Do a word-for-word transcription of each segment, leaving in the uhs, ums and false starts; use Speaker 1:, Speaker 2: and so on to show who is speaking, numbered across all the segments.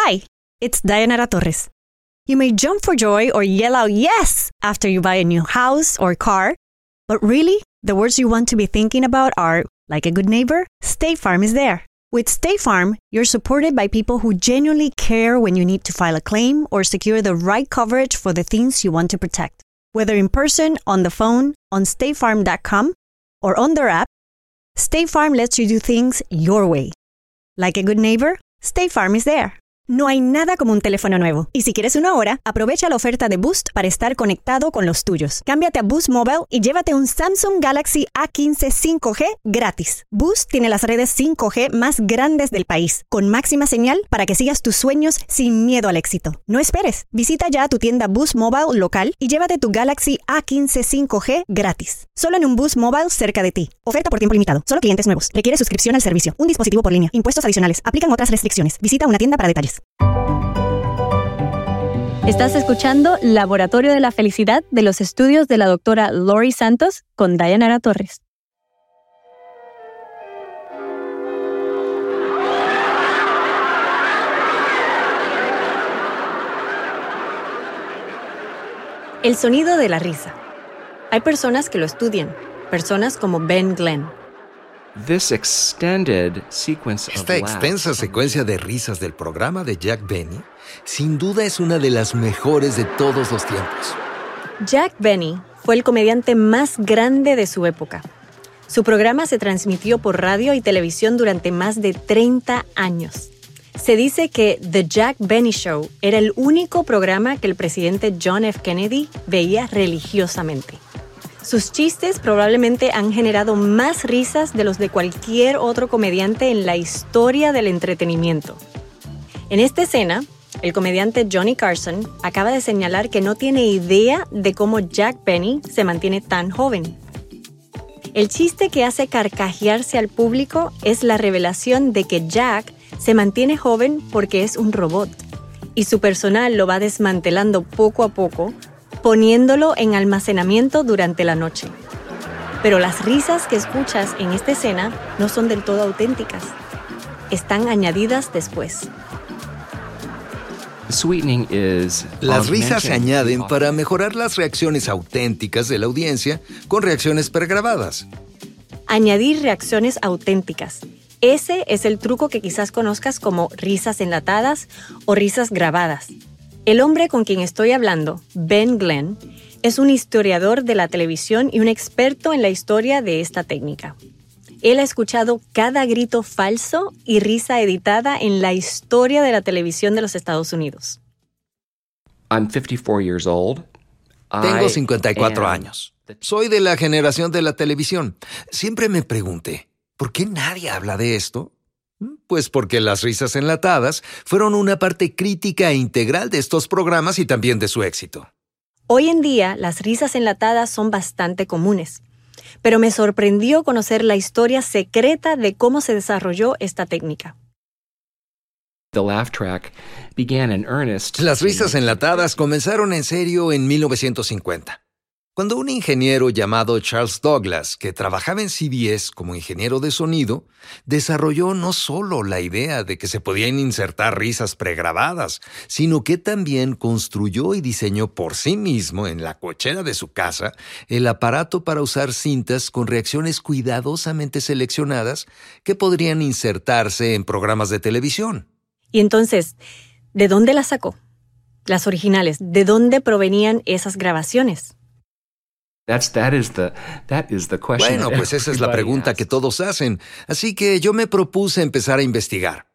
Speaker 1: Hi, it's Dayanara Torres. You may jump for joy or yell out yes after you buy a new house or car, but really, the words you want to be thinking about are, like a good neighbor, State Farm is there. With State Farm, you're supported by people who genuinely care when you need to file a claim or secure the right coverage for the things you want to protect. Whether in person, on the phone, on state farm dot com, or on their app, State Farm lets you do things your way. Like a good neighbor, State Farm is there. No hay nada como un teléfono nuevo. Y si quieres uno ahora, aprovecha la oferta de Boost para estar conectado con los tuyos. Cámbiate a Boost Mobile y llévate un Samsung Galaxy A quince cinco G gratis. Boost tiene las redes cinco G más grandes del país, con máxima señal para que sigas tus sueños sin miedo al éxito. No esperes. Visita ya tu tienda Boost Mobile local y llévate tu Galaxy A quince cinco G gratis. Solo en un Boost Mobile cerca de ti. Oferta por tiempo limitado. Solo clientes nuevos. Requiere suscripción al servicio. Un dispositivo por línea. Impuestos adicionales. Aplican otras restricciones. Visita una tienda para detalles.
Speaker 2: Estás escuchando Laboratorio de la Felicidad de los estudios de la doctora Laurie Santos con Dayanara Torres. El sonido de la risa. Hay personas que lo estudian, personas como Ben Glenn.
Speaker 3: This extended sequence of
Speaker 4: Esta extensa
Speaker 3: laughs
Speaker 4: secuencia de risas del programa de Jack Benny, sin duda es una de las mejores de todos los tiempos.
Speaker 2: Jack Benny fue el comediante más grande de su época. Su programa se transmitió por radio y televisión durante más de treinta años. Se dice que The Jack Benny Show era el único programa que el presidente John F. Kennedy veía religiosamente. Sus chistes probablemente han generado más risas de los de cualquier otro comediante en la historia del entretenimiento. En esta escena, el comediante Johnny Carson acaba de señalar que no tiene idea de cómo Jack Benny se mantiene tan joven. El chiste que hace carcajearse al público es la revelación de que Jack se mantiene joven porque es un robot, y su personal lo va desmantelando poco a poco, poniéndolo en almacenamiento durante la noche. Pero las risas que escuchas en esta escena no son del todo auténticas. Están añadidas después.
Speaker 3: Sweetening is
Speaker 4: Las risas se
Speaker 3: augmenting
Speaker 4: añaden
Speaker 3: the
Speaker 4: para mejorar las reacciones auténticas de la audiencia con reacciones pregrabadas.
Speaker 2: Añadir reacciones auténticas. Ese es el truco que quizás conozcas como risas enlatadas o risas grabadas. El hombre con quien estoy hablando, Ben Glenn, es un historiador de la televisión y un experto en la historia de esta técnica. Él ha escuchado cada grito falso y risa editada en la historia de la televisión de los Estados Unidos.
Speaker 3: I'm fifty-four years old.
Speaker 4: Tengo
Speaker 3: I
Speaker 4: cincuenta y cuatro
Speaker 3: am
Speaker 4: años. Soy de la generación de la televisión. Siempre me pregunté, ¿por qué nadie habla de esto? Pues porque las risas enlatadas fueron una parte crítica e integral de estos programas y también de su éxito.
Speaker 2: Hoy en día, las risas enlatadas son bastante comunes, pero me sorprendió conocer la historia secreta de cómo se desarrolló esta técnica.
Speaker 3: The laugh track began in earnest.
Speaker 4: Las risas enlatadas comenzaron en serio en mil novecientos cincuenta. Cuando un ingeniero llamado Charles Douglas, que trabajaba en C B S como ingeniero de sonido, desarrolló no solo la idea de que se podían insertar risas pregrabadas, sino que también construyó y diseñó por sí mismo en la cochera de su casa el aparato para usar cintas con reacciones cuidadosamente seleccionadas que podrían insertarse en programas de televisión.
Speaker 2: Y entonces, ¿de dónde las sacó? Las originales, ¿de dónde provenían esas grabaciones?
Speaker 3: That's, that is the, that is the question.
Speaker 4: Bueno, pues esa es la pregunta que todos hacen. Así que yo me propuse empezar a investigar.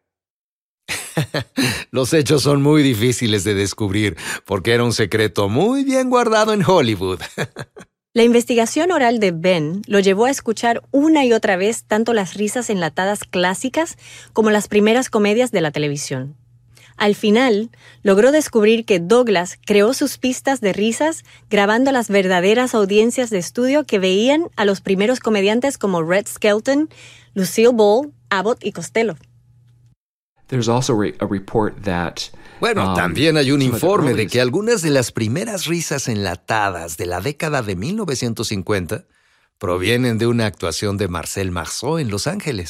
Speaker 4: Los hechos son muy difíciles de descubrir porque era un secreto muy bien guardado en Hollywood.
Speaker 2: La investigación oral de Ben lo llevó a escuchar una y otra vez tanto las risas enlatadas clásicas como las primeras comedias de la televisión. Al final, logró descubrir que Douglas creó sus pistas de risas grabando las verdaderas audiencias de estudio que veían a los primeros comediantes como Red Skelton, Lucille Ball, Abbott y Costello.
Speaker 3: There's also a report that
Speaker 4: Bueno,
Speaker 3: um,
Speaker 4: también hay un
Speaker 3: some of the
Speaker 4: informe de
Speaker 3: earliest-
Speaker 4: que algunas de las primeras risas enlatadas de la década de mil novecientos cincuenta provienen de una actuación de Marcel Marceau en Los Ángeles.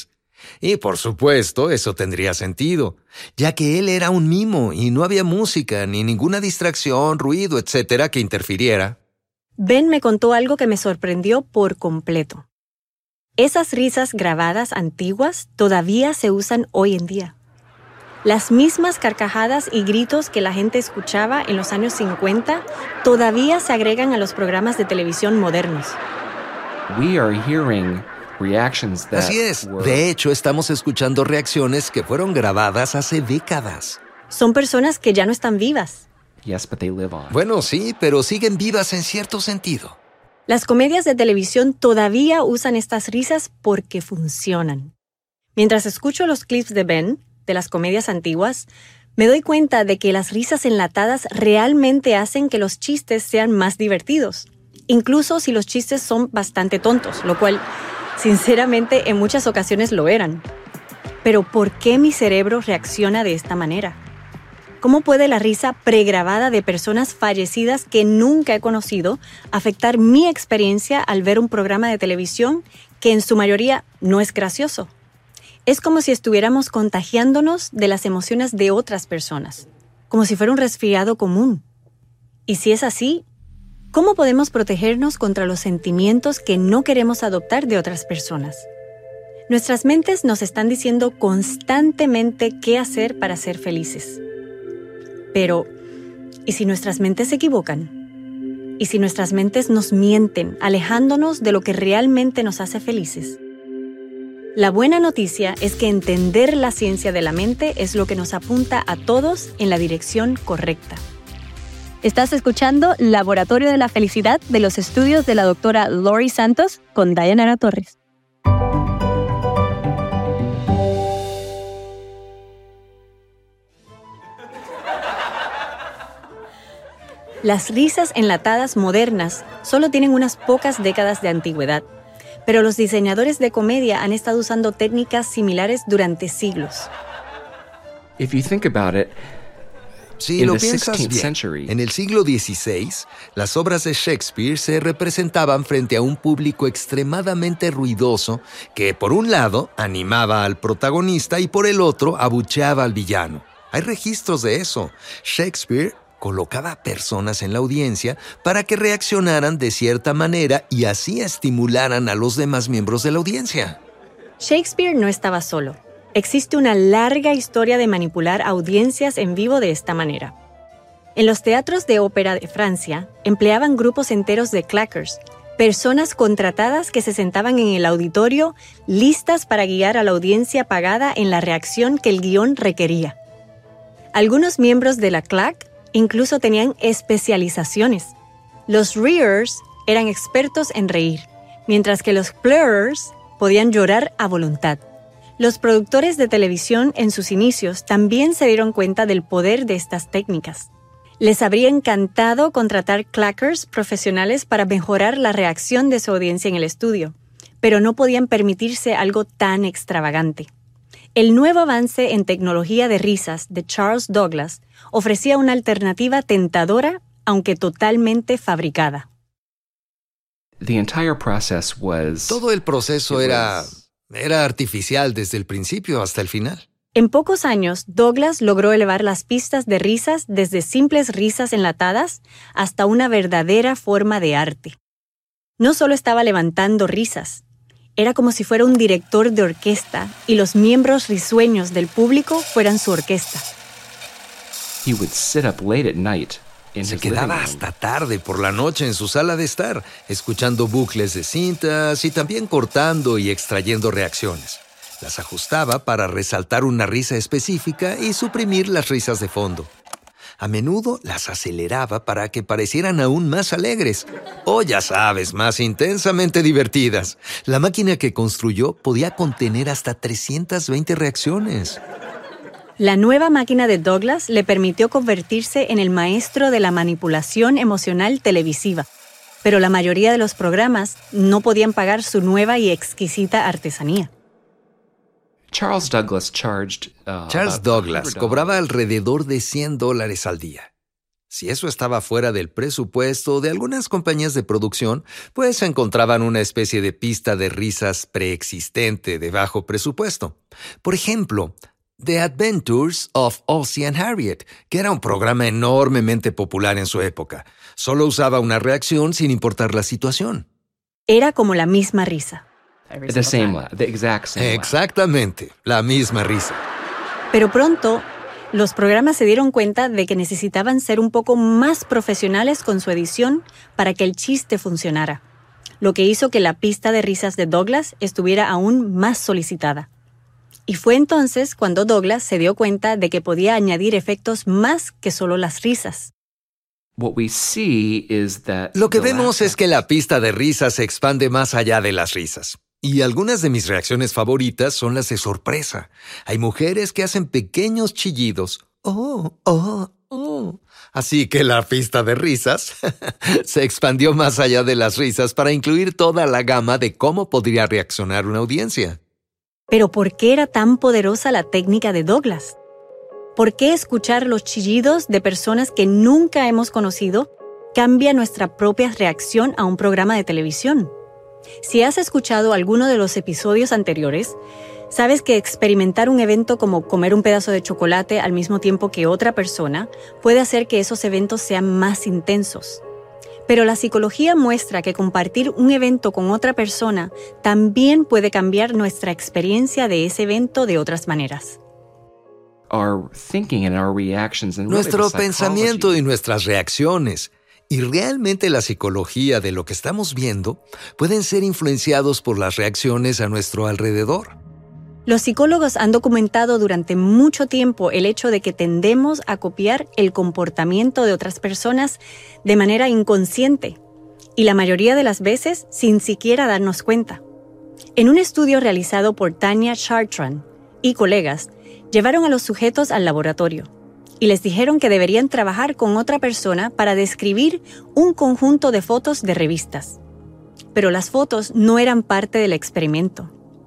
Speaker 4: Y por supuesto, eso tendría sentido, ya que él era un mimo y no había música, ni ninguna distracción, ruido, etcétera, que interfiriera.
Speaker 2: Ben me contó algo que me sorprendió por completo. Esas risas grabadas antiguas todavía se usan hoy en día. Las mismas carcajadas y gritos que la gente escuchaba en los años cincuenta todavía se agregan a los programas de televisión modernos.
Speaker 3: We are hearing reactions that
Speaker 4: Así es.
Speaker 3: were...
Speaker 4: De hecho, estamos escuchando reacciones que fueron grabadas hace décadas.
Speaker 2: Son personas que ya no están vivas.
Speaker 3: Yes, but they live on.
Speaker 4: Bueno, sí, pero siguen vivas en cierto sentido.
Speaker 2: Las comedias de televisión todavía usan estas risas porque funcionan. Mientras escucho los clips de Ben, de las comedias antiguas, me doy cuenta de que las risas enlatadas realmente hacen que los chistes sean más divertidos, incluso si los chistes son bastante tontos, lo cual, sinceramente, en muchas ocasiones lo eran. Pero ¿por qué mi cerebro reacciona de esta manera? ¿Cómo puede la risa pregrabada de personas fallecidas que nunca he conocido afectar mi experiencia al ver un programa de televisión que en su mayoría no es gracioso? Es como si estuviéramos contagiándonos de las emociones de otras personas, como si fuera un resfriado común. Y si es así, ¿cómo podemos protegernos contra los sentimientos que no queremos adoptar de otras personas? Nuestras mentes nos están diciendo constantemente qué hacer para ser felices. Pero, ¿y si nuestras mentes se equivocan? ¿Y si nuestras mentes nos mienten, alejándonos de lo que realmente nos hace felices? La buena noticia es que entender la ciencia de la mente es lo que nos apunta a todos en la dirección correcta. Estás escuchando Laboratorio de la Felicidad de los estudios de la doctora Laurie Santos con Dayanara Torres. Las risas enlatadas modernas solo tienen unas pocas décadas de antigüedad, pero los diseñadores de comedia han estado usando técnicas similares durante siglos.
Speaker 3: If you think about it,
Speaker 4: Si
Speaker 3: in
Speaker 4: lo
Speaker 3: the
Speaker 4: piensas
Speaker 3: sixteenth
Speaker 4: bien,
Speaker 3: century,
Speaker 4: en el siglo dieciséis, las obras de Shakespeare se representaban frente a un público extremadamente ruidoso que, por un lado, animaba al protagonista y por el otro, abucheaba al villano. Hay registros de eso. Shakespeare colocaba personas en la audiencia para que reaccionaran de cierta manera y así estimularan a los demás miembros de la audiencia.
Speaker 2: Shakespeare no estaba solo. Existe una larga historia de manipular audiencias en vivo de esta manera. En los teatros de ópera de Francia, empleaban grupos enteros de clackers, personas contratadas que se sentaban en el auditorio listas para guiar a la audiencia pagada en la reacción que el guión requería. Algunos miembros de la clack incluso tenían especializaciones. Los reers eran expertos en reír, mientras que los plurrers podían llorar a voluntad. Los productores de televisión en sus inicios también se dieron cuenta del poder de estas técnicas. Les habría encantado contratar clackers profesionales para mejorar la reacción de su audiencia en el estudio, pero no podían permitirse algo tan extravagante. El nuevo avance en tecnología de risas de Charles Douglas ofrecía una alternativa tentadora, aunque totalmente fabricada.
Speaker 3: the entire process was...
Speaker 4: Todo el proceso
Speaker 3: it
Speaker 4: era,
Speaker 3: was-
Speaker 4: era artificial desde el principio hasta el final.
Speaker 2: En pocos años, Douglas logró elevar las pistas de risas desde simples risas enlatadas hasta una verdadera forma de arte. No solo estaba levantando risas, era como si fuera un director de orquesta y los miembros risueños del público fueran su orquesta.
Speaker 3: He would sit up late at night in
Speaker 4: Se
Speaker 3: his living
Speaker 4: quedaba
Speaker 3: room.
Speaker 4: hasta tarde por la noche en su sala de estar, escuchando bucles de cintas y también cortando y extrayendo reacciones. Las ajustaba para resaltar una risa específica y suprimir las risas de fondo. A menudo las aceleraba para que parecieran aún más alegres, o ya sabes, más intensamente divertidas. La máquina que construyó podía contener hasta trescientas veinte reacciones.
Speaker 2: La nueva máquina de Douglas le permitió convertirse en el maestro de la manipulación emocional televisiva, pero la mayoría de los programas no podían pagar su nueva y exquisita artesanía.
Speaker 3: Charles Douglas charged... uh,
Speaker 4: Charles
Speaker 3: about
Speaker 4: Douglas
Speaker 3: one hundred dollars.
Speaker 4: cobraba alrededor de cien dólares al día. Si eso estaba fuera del presupuesto de algunas compañías de producción, pues encontraban una especie de pista de risas preexistente de bajo presupuesto. Por ejemplo, The Adventures of Ozzie and Harriet, que era un programa enormemente popular en su época. Solo usaba una reacción sin importar la situación.
Speaker 2: Era como la misma risa.
Speaker 3: The same laugh, the exact same laugh.
Speaker 4: Exactamente, la misma risa.
Speaker 2: Pero pronto, los programas se dieron cuenta de que necesitaban ser un poco más profesionales con su edición para que el chiste funcionara, lo que hizo que la pista de risas de Douglas estuviera aún más solicitada. Y fue entonces cuando Douglas se dio cuenta de que podía añadir efectos más que solo las risas.
Speaker 3: What we see is that
Speaker 4: Lo que
Speaker 3: the
Speaker 4: vemos
Speaker 3: laugh
Speaker 4: es que la pista de risas se expande más allá de las risas. Y algunas de mis reacciones favoritas son las de sorpresa. Hay mujeres que hacen pequeños chillidos. Oh, oh, oh. Así que la pista de risas se expandió más allá de las risas para incluir toda la gama de cómo podría reaccionar una audiencia.
Speaker 2: Pero ¿por qué era tan poderosa la técnica de Douglas? ¿Por qué escuchar los chillidos de personas que nunca hemos conocido cambia nuestra propia reacción a un programa de televisión? Si has escuchado alguno de los episodios anteriores, sabes que experimentar un evento como comer un pedazo de chocolate al mismo tiempo que otra persona puede hacer que esos eventos sean más intensos. Pero la psicología muestra que compartir un evento con otra persona también puede cambiar nuestra experiencia de ese evento de otras maneras.
Speaker 3: our thinking and our reactions and really
Speaker 4: Nuestro
Speaker 3: the
Speaker 4: pensamiento
Speaker 3: psychology.
Speaker 4: y nuestras reacciones, y realmente la psicología de lo que estamos viendo, pueden ser influenciados por las reacciones a nuestro alrededor.
Speaker 2: Los psicólogos han documentado durante mucho tiempo el hecho de que tendemos a copiar el comportamiento de otras personas de manera inconsciente, y la mayoría de las veces sin siquiera darnos cuenta. En un estudio realizado por Tanya Chartrand y colegas, llevaron a los sujetos al laboratorio y les dijeron que deberían trabajar con otra persona para describir un conjunto de fotos de revistas. Pero las fotos no eran parte del experimento.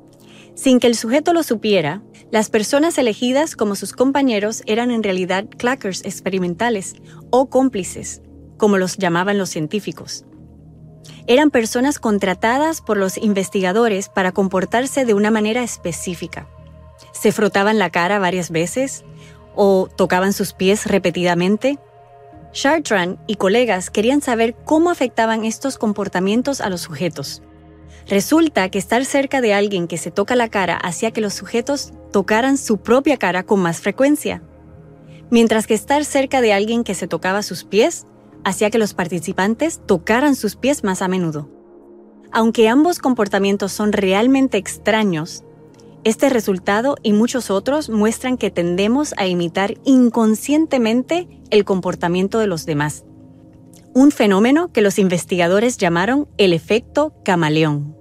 Speaker 2: Sin que el sujeto lo supiera, las personas elegidas como sus compañeros eran en realidad clackers experimentales o cómplices, como los llamaban los científicos. Eran personas contratadas por los investigadores para comportarse de una manera específica. Se frotaban la cara varias veces o tocaban sus pies repetidamente. Chartrand y colegas querían saber cómo afectaban estos comportamientos a los sujetos. Resulta que estar cerca de alguien que se toca la cara hacía que los sujetos tocaran su propia cara con más frecuencia, mientras que estar cerca de alguien que se tocaba sus pies hacía que los participantes tocaran sus pies más a menudo. Aunque ambos comportamientos son realmente extraños, este resultado y muchos otros muestran que tendemos a imitar inconscientemente el comportamiento de los demás, un fenómeno que los investigadores llamaron el efecto camaleón.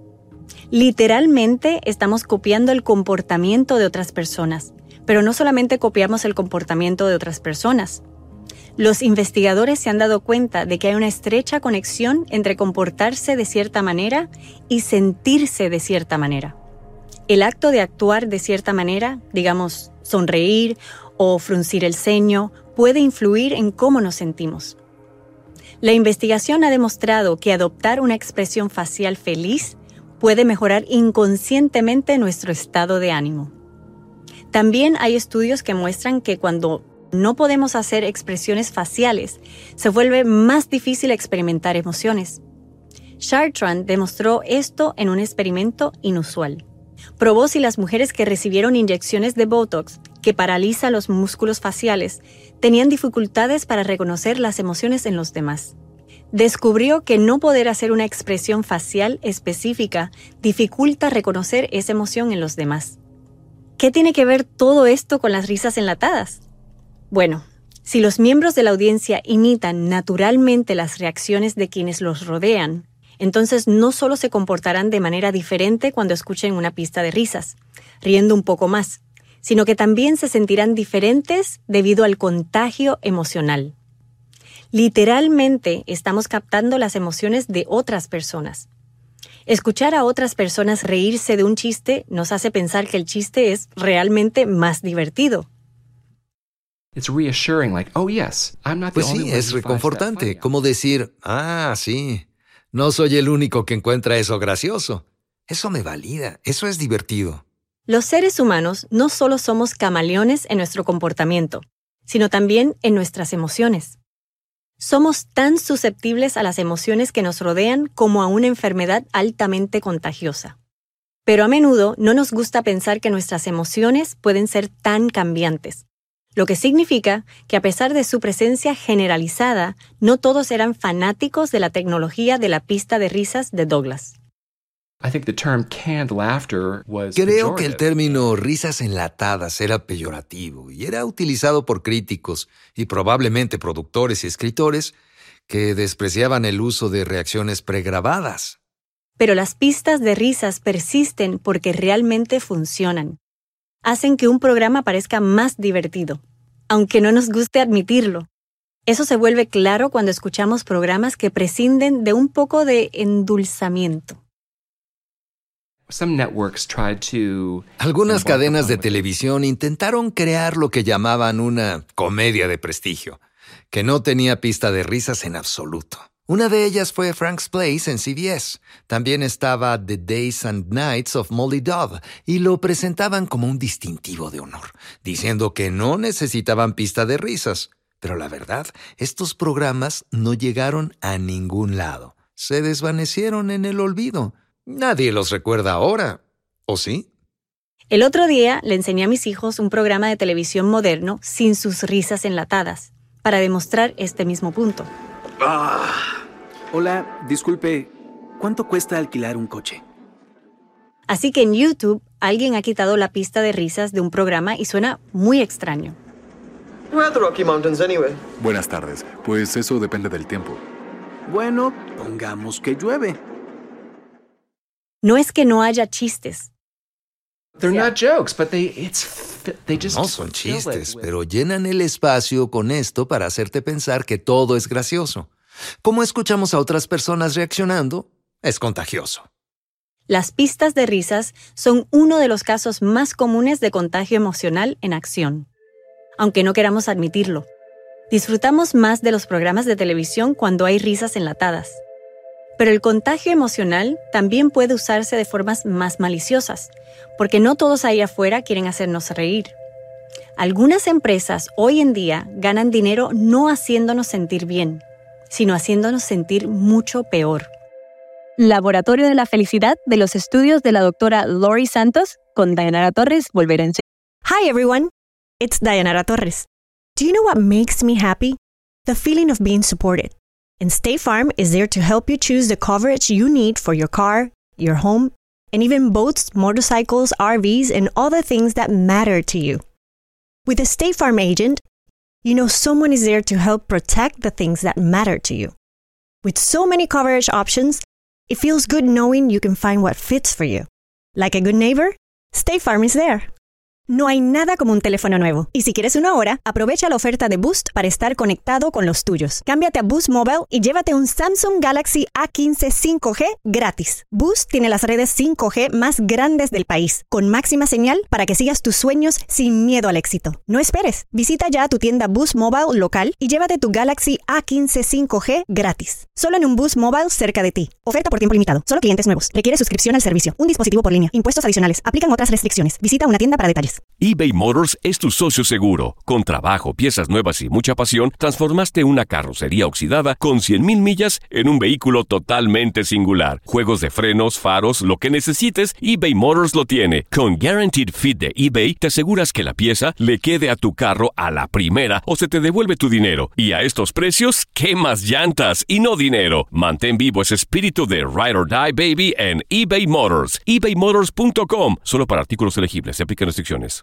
Speaker 2: Literalmente estamos copiando el comportamiento de otras personas, pero no solamente copiamos el comportamiento de otras personas. Los investigadores se han dado cuenta de que hay una estrecha conexión entre comportarse de cierta manera y sentirse de cierta manera. El acto de actuar de cierta manera, digamos, sonreír o fruncir el ceño, puede influir en cómo nos sentimos. La investigación ha demostrado que adoptar una expresión facial feliz puede mejorar inconscientemente nuestro estado de ánimo. También hay estudios que muestran que cuando no podemos hacer expresiones faciales, se vuelve más difícil experimentar emociones. Chartrand demostró esto en un experimento inusual. Probó si las mujeres que recibieron inyecciones de Botox, que paraliza los músculos faciales, tenían dificultades para reconocer las emociones en los demás. Descubrió que no poder hacer una expresión facial específica dificulta reconocer esa emoción en los demás. ¿Qué tiene que ver todo esto con las risas enlatadas? Bueno, si los miembros de la audiencia imitan naturalmente las reacciones de quienes los rodean, entonces no solo se comportarán de manera diferente cuando escuchen una pista de risas, riendo un poco más, sino que también se sentirán diferentes debido al contagio emocional. Literalmente estamos captando las emociones de otras personas. Escuchar a otras personas reírse de un chiste nos hace pensar que el chiste es realmente más divertido.
Speaker 3: It's reassuring, like, oh yes, I'm not the
Speaker 4: Pues
Speaker 3: only
Speaker 4: sí,
Speaker 3: one
Speaker 4: es
Speaker 3: who finds that
Speaker 4: reconfortante,
Speaker 3: funny.
Speaker 4: como decir, ah, sí, no soy el único que encuentra eso gracioso. Eso me valida, eso es divertido.
Speaker 2: Los seres humanos no solo somos camaleones en nuestro comportamiento, sino también en nuestras emociones. Somos tan susceptibles a las emociones que nos rodean como a una enfermedad altamente contagiosa. Pero a menudo no nos gusta pensar que nuestras emociones pueden ser tan cambiantes, lo que significa que a pesar de su presencia generalizada, no todos eran fanáticos de la tecnología de la pista de risas de Douglas.
Speaker 3: I think the term canned laughter was
Speaker 4: Creo que el
Speaker 3: pejorative.
Speaker 4: término risas enlatadas era peyorativo y era utilizado por críticos y probablemente productores y escritores que despreciaban el uso de reacciones pregrabadas.
Speaker 2: Pero las pistas de risas persisten porque realmente funcionan. Hacen que un programa parezca más divertido, aunque no nos guste admitirlo. Eso se vuelve claro cuando escuchamos programas que prescinden de un poco de endulzamiento.
Speaker 3: Some networks tried to
Speaker 4: Algunas
Speaker 3: embark
Speaker 4: cadenas
Speaker 3: upon
Speaker 4: de
Speaker 3: what they-
Speaker 4: televisión intentaron crear lo que llamaban una comedia de prestigio, que no tenía pista de risas en absoluto. Una de ellas fue Frank's Place en C B S. También estaba The Days and Nights of Molly Dove y lo presentaban como un distintivo de honor, diciendo que no necesitaban pista de risas. Pero la verdad, estos programas no llegaron a ningún lado. Se desvanecieron en el olvido. Nadie los recuerda ahora, ¿o sí?
Speaker 2: El otro día le enseñé a mis hijos un programa de televisión moderno sin sus risas enlatadas, para demostrar este mismo punto.
Speaker 5: Ah. Hola, disculpe, ¿cuánto cuesta alquilar un coche?
Speaker 2: Así que en YouTube alguien ha quitado la pista de risas de un programa y suena muy extraño.
Speaker 6: We're at the Rocky Mountains anyway.
Speaker 7: Buenas tardes. Pues eso depende del tiempo.
Speaker 5: Bueno, pongamos que llueve.
Speaker 2: No es que no haya chistes,
Speaker 3: They're not jokes, but they it's fi- they just
Speaker 4: No son
Speaker 3: fill it
Speaker 4: chistes,
Speaker 3: with-
Speaker 4: pero llenan el espacio con esto para hacerte pensar que todo es gracioso. Como escuchamos a otras personas reaccionando, es contagioso.
Speaker 2: las pistas de risas son uno de los casos más comunes de contagio emocional en acción. Aunque no queramos admitirlo, disfrutamos más de los programas de televisión cuando hay risas enlatadas. Pero el contagio emocional también puede usarse de formas más maliciosas, porque no todos ahí afuera quieren hacernos reír. Algunas empresas hoy en día ganan dinero no haciéndonos sentir bien, sino haciéndonos sentir mucho peor. Laboratorio de la Felicidad de los estudios de la doctora Lori Santos con Dayanara Torres volverá en
Speaker 1: Hi, everyone. It's Dayanara Torres. Do you know what makes me happy? The feeling of being supported. And State Farm is there to help you choose the coverage you need for your car, your home, and even boats, motorcycles, R Vs, and other things that matter to you. With a State Farm agent, you know someone is there to help protect the things that matter to you. With so many coverage options, it feels good knowing you can find what fits for you. Like a good neighbor, State Farm is there. No hay nada como un teléfono nuevo. Y si quieres uno ahora, aprovecha la oferta de Boost para estar conectado con los tuyos. Cámbiate a Boost Mobile y llévate un Samsung Galaxy A quince cinco G gratis. Boost tiene las redes cinco G más grandes del país, con máxima señal para que sigas tus sueños sin miedo al éxito. No esperes. Visita ya tu tienda Boost Mobile local y llévate tu Galaxy A quince cinco G gratis. Solo en un Boost Mobile cerca de ti. Oferta por tiempo limitado. Solo clientes nuevos. Requiere suscripción al servicio. Un dispositivo por línea. Impuestos adicionales. Aplican otras restricciones. Visita una tienda para detalles.
Speaker 8: eBay Motors es tu socio seguro. Con trabajo, piezas nuevas y mucha pasión, transformaste una carrocería oxidada con cien mil millas en un vehículo totalmente singular. Juegos de frenos, faros, lo que necesites, eBay Motors lo tiene. Con Guaranteed Fit de eBay, te aseguras que la pieza le quede a tu carro a la primera o se te devuelve tu dinero. Y a estos precios, ¿qué más llantas y no dinero? Mantén vivo ese espíritu de Ride or Die, baby, en eBay Motors. ebay motors punto com. Solo para artículos elegibles. Se aplican restricciones.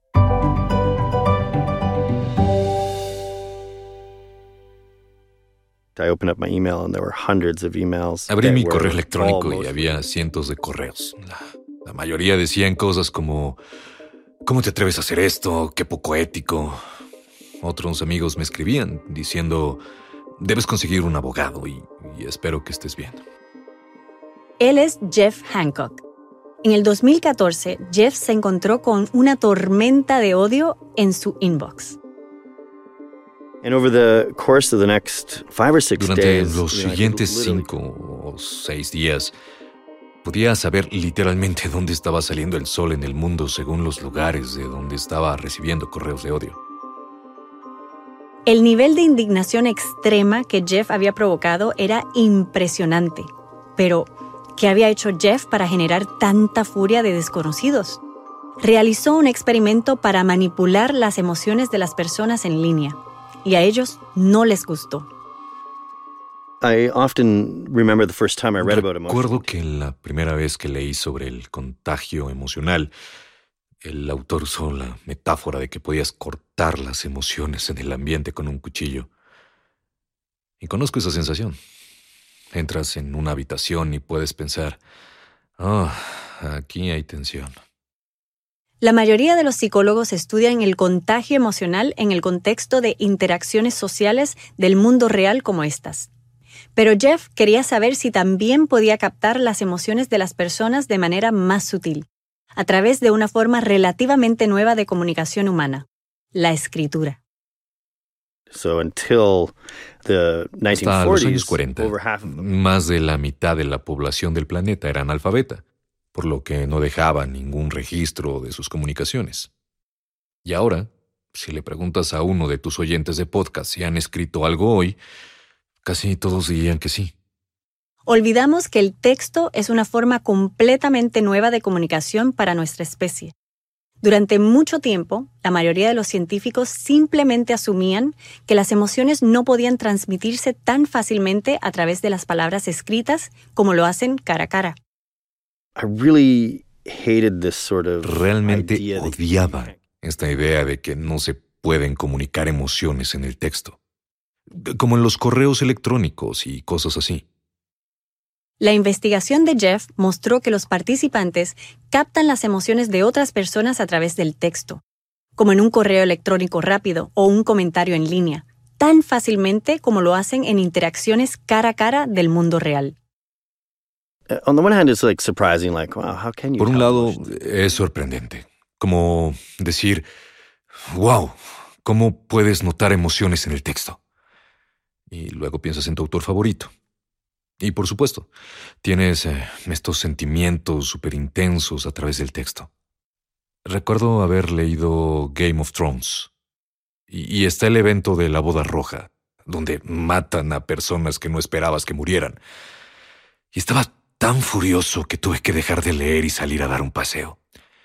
Speaker 9: I opened up my email and there were hundreds of emails.
Speaker 10: Abrí
Speaker 9: that
Speaker 10: mi
Speaker 9: were
Speaker 10: correo electrónico y
Speaker 9: almost-
Speaker 10: había cientos de correos. La, la mayoría decían cosas como ¿cómo te atreves a hacer esto? Qué poco ético. Otros amigos me escribían diciendo debes conseguir un abogado y, y espero que estés bien.
Speaker 2: Él es Jeff Hancock. En el dos mil catorce, Jeff se encontró con una tormenta de odio en su inbox.
Speaker 9: And over the course of the next five or six
Speaker 10: Durante
Speaker 9: days,
Speaker 10: los
Speaker 9: you know, I could
Speaker 10: siguientes
Speaker 9: literally-
Speaker 10: cinco o seis días, podía saber literalmente dónde estaba saliendo el sol en el mundo según los lugares de donde estaba recibiendo correos de odio.
Speaker 2: El nivel de indignación extrema que Jeff había provocado era impresionante. Pero, ¿qué había hecho Jeff para generar tanta furia de desconocidos? Realizó un experimento para manipular las emociones de las personas en línea, y a ellos no les gustó.
Speaker 9: I often remember the first time I read about emotion.
Speaker 10: Recuerdo que la primera vez que leí sobre el contagio emocional, el autor usó la metáfora de que podías cortar las emociones en el ambiente con un cuchillo. Y conozco esa sensación. Entras en una habitación y puedes pensar, oh, aquí hay tensión.
Speaker 2: La mayoría de los psicólogos estudian el contagio emocional en el contexto de interacciones sociales del mundo real como estas. Pero Jeff quería saber si también podía captar las emociones de las personas de manera más sutil, a través de una forma relativamente nueva de comunicación humana, la escritura.
Speaker 9: So until the
Speaker 10: Hasta los años
Speaker 9: nineteen forties,
Speaker 10: cuarenta,
Speaker 9: over half of them.
Speaker 10: más de la mitad de la población del planeta era analfabeta, por lo que no dejaba ningún registro de sus comunicaciones. Y ahora, si le preguntas a uno de tus oyentes de podcast si han escrito algo hoy, casi todos dirían que sí.
Speaker 2: Olvidamos que el texto es una forma completamente nueva de comunicación para nuestra especie. Durante mucho tiempo, la mayoría de los científicos simplemente asumían que las emociones no podían transmitirse tan fácilmente a través de las palabras escritas como lo hacen cara a cara.
Speaker 9: I really hated this sort of
Speaker 10: Realmente
Speaker 9: idea that you
Speaker 10: odiaba
Speaker 9: can't-
Speaker 10: esta idea de que no se pueden comunicar emociones en el texto, como en los correos electrónicos y cosas así.
Speaker 2: La investigación de Jeff mostró que los participantes captan las emociones de otras personas a través del texto, como en un correo electrónico rápido o un comentario en línea, tan fácilmente como lo hacen en interacciones cara a cara del mundo real.
Speaker 9: Uh, On the one hand, it's like surprising, like, wow, how can you?
Speaker 10: Por un
Speaker 9: tell
Speaker 10: lado,
Speaker 9: emotions?
Speaker 10: es sorprendente, como decir, wow, ¿cómo puedes notar emociones en el texto? Y luego piensas en tu autor favorito. Y por supuesto, tienes eh, estos sentimientos súper intensos a través del texto. Recuerdo haber leído Game of Thrones. Y, y está el evento de la boda roja, donde matan a personas que no esperabas que murieran. Y estaba tan furioso que tuve que dejar de leer y salir a dar un paseo.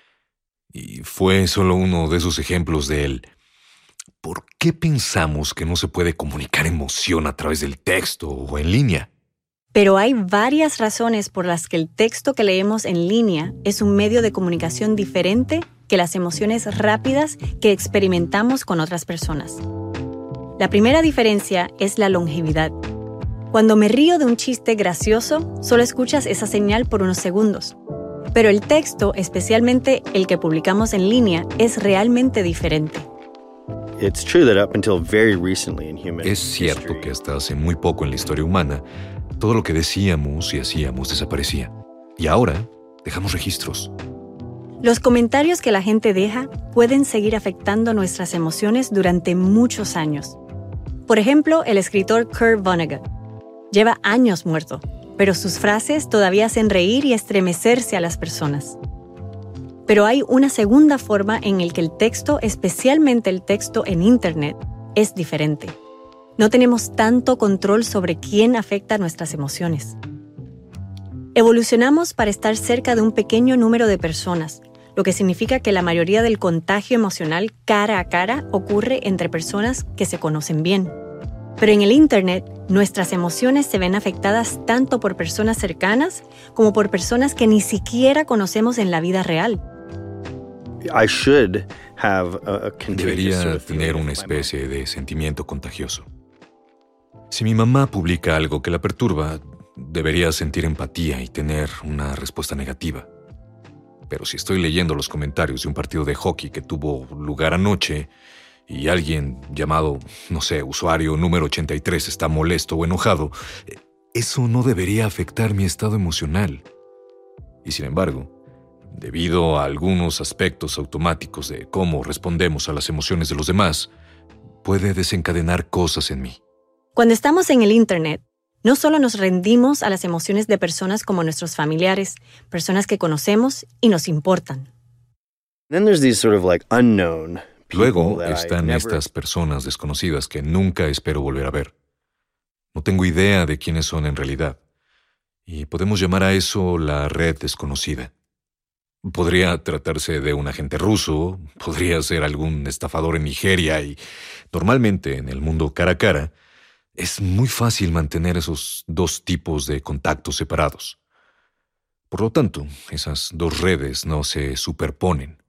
Speaker 10: Y fue solo uno de esos ejemplos de él. ¿Por qué pensamos que no se puede comunicar emoción a través del texto o en línea?
Speaker 2: Pero hay varias razones por las que el texto que leemos en línea es un medio de comunicación diferente que las emociones rápidas que experimentamos con otras personas. La primera diferencia es la longevidad. Cuando me río de un chiste gracioso, solo escuchas esa señal por unos segundos. Pero el texto, especialmente el que publicamos en línea, es realmente diferente.
Speaker 9: It's true that up until very recently in human
Speaker 10: Es cierto
Speaker 9: history,
Speaker 10: que hasta hace muy poco en la historia humana, todo lo que decíamos y hacíamos desaparecía. Y ahora dejamos registros.
Speaker 2: Los comentarios que la gente deja pueden seguir afectando nuestras emociones durante muchos años. Por ejemplo, el escritor Kurt Vonnegut. Lleva años muerto, pero sus frases todavía hacen reír y estremecerse a las personas. Pero hay una segunda forma en la que el texto, especialmente el texto en Internet, es diferente. No tenemos tanto control sobre quién afecta nuestras emociones. Evolucionamos para estar cerca de un pequeño número de personas, lo que significa que la mayoría del contagio emocional cara a cara ocurre entre personas que se conocen bien. Pero en el Internet, nuestras emociones se ven afectadas tanto por personas cercanas como por personas que ni siquiera conocemos en la vida real.
Speaker 9: I should have a, a contagious
Speaker 10: Debería
Speaker 9: sort of feeling
Speaker 10: tener
Speaker 9: if
Speaker 10: una
Speaker 9: my
Speaker 10: especie de sentimiento contagioso. Si mi mamá publica algo que la perturba, debería sentir empatía y tener una respuesta negativa. Pero si estoy leyendo los comentarios de un partido de hockey que tuvo lugar anoche y alguien llamado, no sé, usuario número ochenta y tres está molesto o enojado, eso no debería afectar mi estado emocional. Y sin embargo, debido a algunos aspectos automáticos de cómo respondemos a las emociones de los demás, puede desencadenar cosas en mí.
Speaker 2: Cuando estamos en el Internet, no solo nos rendimos a las emociones de personas como nuestros familiares, personas que conocemos y nos importan.
Speaker 9: Then there's these sort of like unknown people
Speaker 10: Luego
Speaker 9: that I
Speaker 10: están
Speaker 9: never-
Speaker 10: estas personas desconocidas que nunca espero volver a ver. No tengo idea de quiénes son en realidad. Y podemos llamar a eso la red desconocida. Podría tratarse de un agente ruso, podría ser algún estafador en Nigeria y, normalmente, en el mundo cara a cara, es muy fácil mantener esos dos tipos de contactos separados. Por lo tanto, esas dos redes no se superponen.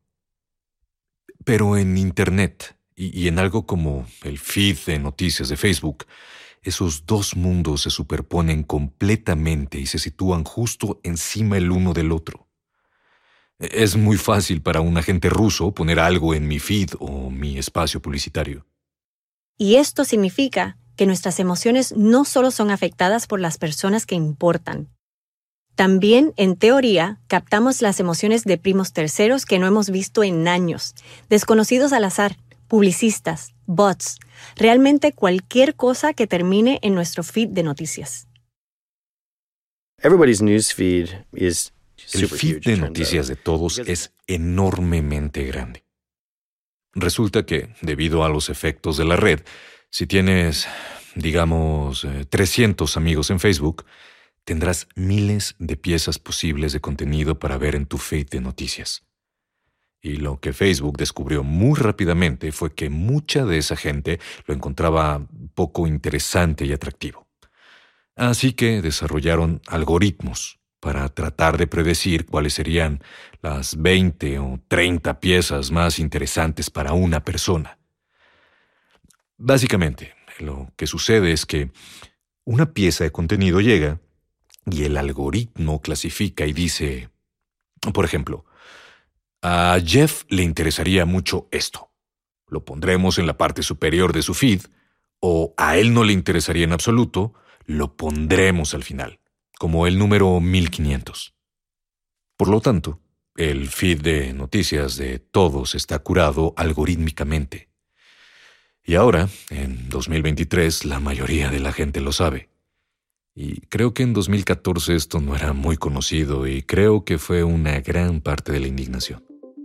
Speaker 10: Pero en Internet y, y en algo como el feed de noticias de Facebook, esos dos mundos se superponen completamente y se sitúan justo encima el uno del otro. Es muy fácil para un agente ruso poner algo en mi feed o mi espacio publicitario.
Speaker 2: Y esto significa que nuestras emociones no solo son afectadas por las personas que importan. También, en teoría, captamos las emociones de primos terceros que no hemos visto en años, desconocidos al azar, publicistas, bots, realmente cualquier cosa que termine en nuestro feed de noticias.
Speaker 9: Everybody's newsfeed is
Speaker 10: El
Speaker 9: super
Speaker 10: feed
Speaker 9: huge,
Speaker 10: de
Speaker 9: turns out.
Speaker 10: noticias de todos es enormemente grande. Resulta que, debido a los efectos de la red, si tienes, digamos, eh, trescientos amigos en Facebook, tendrás miles de piezas posibles de contenido para ver en tu feed de noticias. Y lo que Facebook descubrió muy rápidamente fue que mucha de esa gente lo encontraba poco interesante y atractivo. Así que desarrollaron algoritmos para tratar de predecir cuáles serían las veinte o treinta piezas más interesantes para una persona. Básicamente, lo que sucede es que una pieza de contenido llega y el algoritmo clasifica y dice, por ejemplo, a Jeff le interesaría mucho esto. Lo pondremos en la parte superior de su feed, o a él no le interesaría en absoluto, lo pondremos al final, como el número mil quinientos. Por lo tanto, el feed de noticias de todos está curado algorítmicamente. Y ahora, en dos mil veintitrés, la mayoría de la gente lo sabe. Y creo que en dos mil catorce esto no era muy conocido y creo que fue una gran parte de la indignación.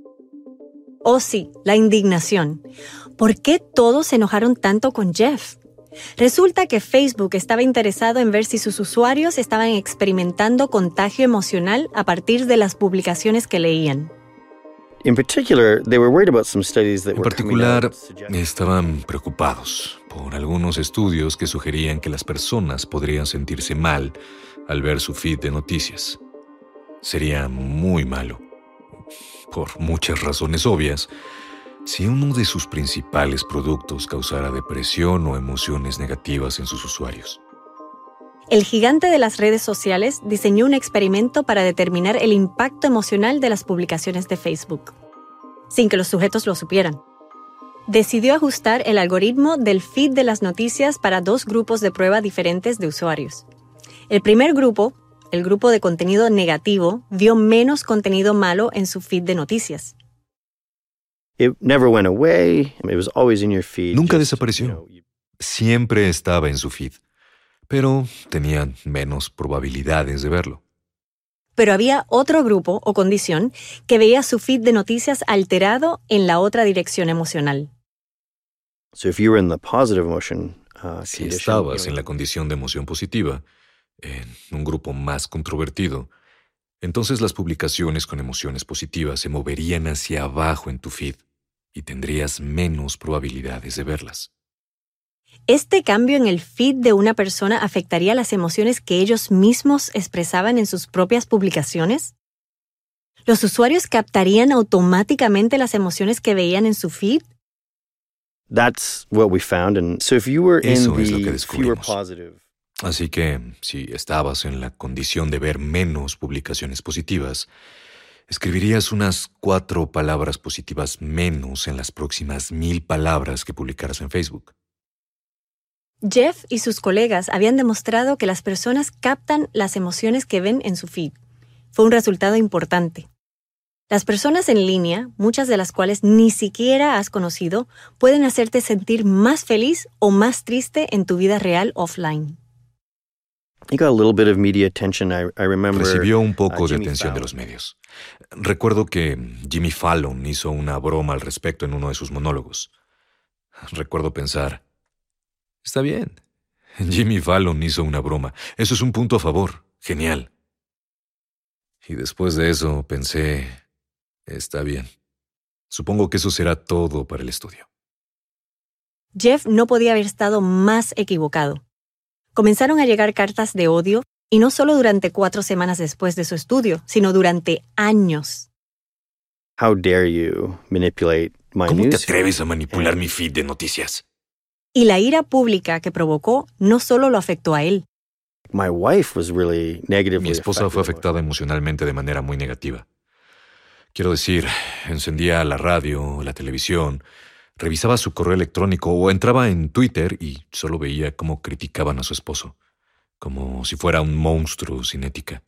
Speaker 2: Oh sí, la indignación. ¿Por qué todos se enojaron tanto con Jeff? Resulta que Facebook estaba interesado en ver si sus usuarios estaban experimentando contagio emocional a partir de las publicaciones que leían.
Speaker 9: In particular, they were worried about some studies that
Speaker 10: En
Speaker 9: were coming
Speaker 10: particular,
Speaker 9: out suggesting-
Speaker 10: estaban preocupados por algunos estudios que sugerían que las personas podrían sentirse mal al ver su feed de noticias. Sería muy malo, por muchas razones obvias, si uno de sus principales productos causara depresión o emociones negativas en sus usuarios.
Speaker 2: El gigante de las redes sociales diseñó un experimento para determinar el impacto emocional de las publicaciones de Facebook, sin que los sujetos lo supieran. Decidió ajustar el algoritmo del feed de las noticias para dos grupos de prueba diferentes de usuarios. El primer grupo, el grupo de contenido negativo, vio menos contenido malo en su feed de noticias.
Speaker 9: It never went away. It was always in your feed.
Speaker 10: Nunca
Speaker 9: just,
Speaker 10: desapareció.
Speaker 9: you know, you-
Speaker 10: Siempre estaba en su feed, pero tenían menos probabilidades de verlo.
Speaker 2: Pero había otro grupo o condición que veía su feed de noticias alterado en la otra dirección emocional.
Speaker 9: So if you were in the positive emotion uh,
Speaker 10: Si
Speaker 9: condition,
Speaker 10: estabas
Speaker 9: you know,
Speaker 10: en la condición de emoción positiva, en un grupo más controvertido, entonces las publicaciones con emociones positivas se moverían hacia abajo en tu feed y tendrías menos probabilidades de verlas.
Speaker 2: ¿Este cambio en el feed de una persona afectaría las emociones que ellos mismos expresaban en sus propias publicaciones? ¿Los usuarios captarían automáticamente las emociones que veían en su feed?
Speaker 9: That's what we found. And so if you were in
Speaker 10: Eso es lo que
Speaker 9: the fewer
Speaker 10: descubrimos.
Speaker 9: positive,
Speaker 10: Así que, si estabas en la condición de ver menos publicaciones positivas, escribirías unas cuatro palabras positivas menos en las próximas mil palabras que publicaras en Facebook.
Speaker 2: Jeff y sus colegas habían demostrado que las personas captan las emociones que ven en su feed. Fue un resultado importante. Las personas en línea, muchas de las cuales ni siquiera has conocido, pueden hacerte sentir más feliz o más triste en tu vida real offline.
Speaker 9: He got a little bit of media attention. I, I remember,
Speaker 10: Recibió un poco
Speaker 9: uh,
Speaker 10: de
Speaker 9: Jimmy
Speaker 10: atención
Speaker 9: Fallon.
Speaker 10: de los medios. Recuerdo que Jimmy Fallon hizo una broma al respecto en uno de sus monólogos. Recuerdo pensar, está bien, Jimmy Fallon hizo una broma. Eso es un punto a favor. Genial. Y después de eso pensé, está bien. Supongo que eso será todo para el estudio.
Speaker 2: Jeff no podía haber estado más equivocado. Comenzaron a llegar cartas de odio, y no solo durante cuatro semanas después de su estudio, sino durante años.
Speaker 9: How dare you manipulate my
Speaker 10: ¿Cómo te
Speaker 9: news?
Speaker 10: atreves a manipular mi feed de noticias?
Speaker 2: Y la ira pública que provocó no solo lo afectó a él.
Speaker 9: My wife was really negatively
Speaker 10: Mi esposa fue
Speaker 9: affected.
Speaker 10: afectada emocionalmente de manera muy negativa. Quiero decir, encendía la radio, la televisión, revisaba su correo electrónico o entraba en Twitter y solo veía cómo criticaban a su esposo, como si fuera un monstruo sin ética.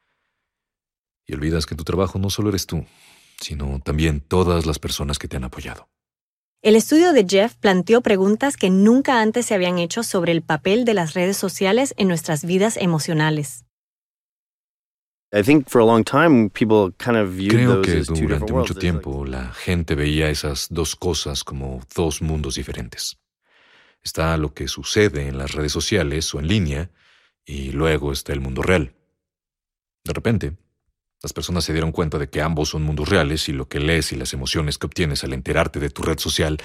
Speaker 10: Y olvidas que tu trabajo no solo eres tú, sino también todas las personas que te han apoyado.
Speaker 2: El estudio de Jeff planteó preguntas que nunca antes se habían hecho sobre el papel de las redes sociales en nuestras vidas emocionales.
Speaker 9: I think for a long time people kind of viewed
Speaker 10: Creo
Speaker 9: those
Speaker 10: que
Speaker 9: as two
Speaker 10: durante
Speaker 9: different worlds.
Speaker 10: mucho tiempo la gente veía esas dos cosas como dos mundos diferentes. Está lo que sucede en las redes sociales o en línea, y luego está el mundo real. De repente, las personas se dieron cuenta de que ambos son mundos reales y lo que lees y las emociones que obtienes al enterarte de tu red social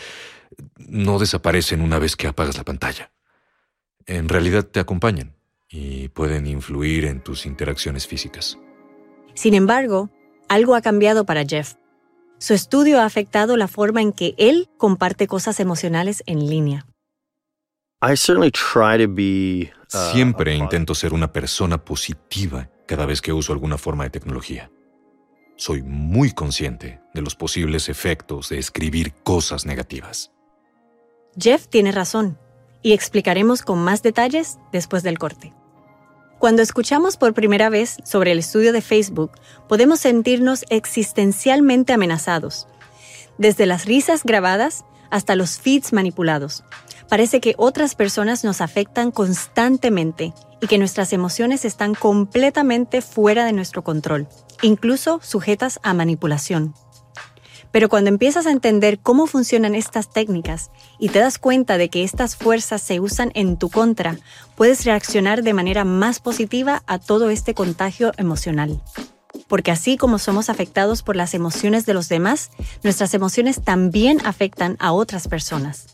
Speaker 10: no desaparecen una vez que apagas la pantalla. En realidad te acompañan y pueden influir en tus interacciones físicas.
Speaker 2: Sin embargo, algo ha cambiado para Jeff. Su estudio ha afectado la forma en que él comparte cosas emocionales en línea.
Speaker 9: I certainly try to be uh,
Speaker 10: Siempre
Speaker 9: a
Speaker 10: intento ser una persona positiva cada vez que uso alguna forma de tecnología. Soy muy consciente de los posibles efectos de escribir cosas negativas.
Speaker 2: Jeff tiene razón, y explicaremos con más detalles después del corte. Cuando escuchamos por primera vez sobre el estudio de Facebook, podemos sentirnos existencialmente amenazados. Desde las risas grabadas hasta los feeds manipulados. Parece que otras personas nos afectan constantemente y que nuestras emociones están completamente fuera de nuestro control, incluso sujetas a manipulación. Pero cuando empiezas a entender cómo funcionan estas técnicas y te das cuenta de que estas fuerzas se usan en tu contra, puedes reaccionar de manera más positiva a todo este contagio emocional. Porque así como somos afectados por las emociones de los demás, nuestras emociones también afectan a otras personas.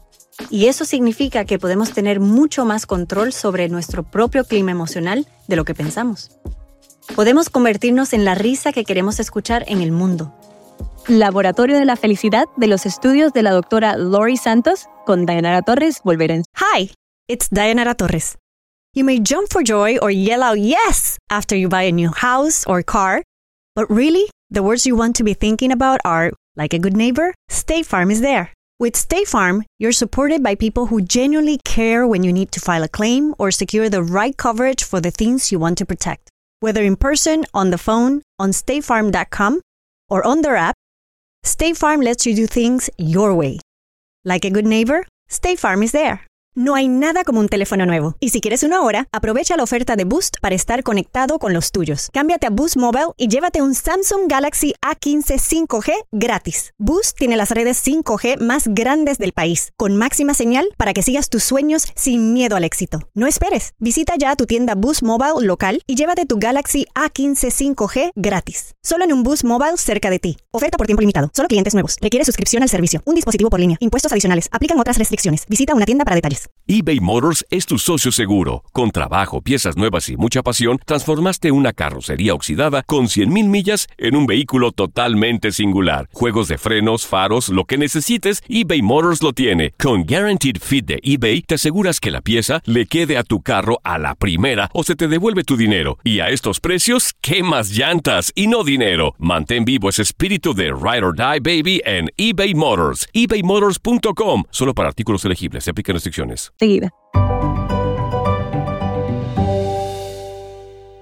Speaker 2: Y eso significa que podemos tener mucho más control sobre nuestro propio clima emocional de lo que pensamos. Podemos convertirnos en la risa que queremos escuchar en el mundo. Laboratorio de la Felicidad de los estudios de la doctora Lori Santos con Dayanara Torres volverá en...
Speaker 1: Hi, it's Dayanara Torres. You may jump for joy or yell out yes after you buy a new house or car, but really, the words you want to be thinking about are, like a good neighbor, State Farm is there. With State Farm, you're supported by people who genuinely care when you need to file a claim or secure the right coverage for the things you want to protect. Whether in person, on the phone, on state farm dot com, or on their app, State Farm lets you do things your way. Like a good neighbor, State Farm is there. No hay nada como un teléfono nuevo. Y si quieres uno ahora, aprovecha la oferta de Boost para estar conectado con los tuyos. Cámbiate a Boost Mobile y llévate un Samsung Galaxy A quince cinco G gratis. Boost tiene las redes cinco G más grandes del país, con máxima señal para que sigas tus sueños sin miedo al éxito. No esperes. Visita ya tu tienda Boost Mobile local y llévate tu Galaxy A quince cinco G gratis. Solo en un Boost Mobile cerca de ti. Oferta por tiempo limitado. Solo clientes nuevos. Requiere suscripción al servicio. Un dispositivo por línea. Impuestos adicionales. Aplican otras restricciones. Visita una tienda para detalles.
Speaker 8: eBay Motors es tu socio seguro. Con trabajo, piezas nuevas y mucha pasión, transformaste una carrocería oxidada con cien mil millas en un vehículo totalmente singular. Juegos de frenos, faros, lo que necesites, eBay Motors lo tiene. Con Guaranteed Fit de eBay, te aseguras que la pieza le quede a tu carro a la primera o se te devuelve tu dinero. Y a estos precios, ¿qué más llantas y no dinero? Mantén vivo ese espíritu de Ride or Die, baby, en eBay Motors. ebay motors punto com. Solo para artículos elegibles. Se aplican restricciones.
Speaker 2: Seguida.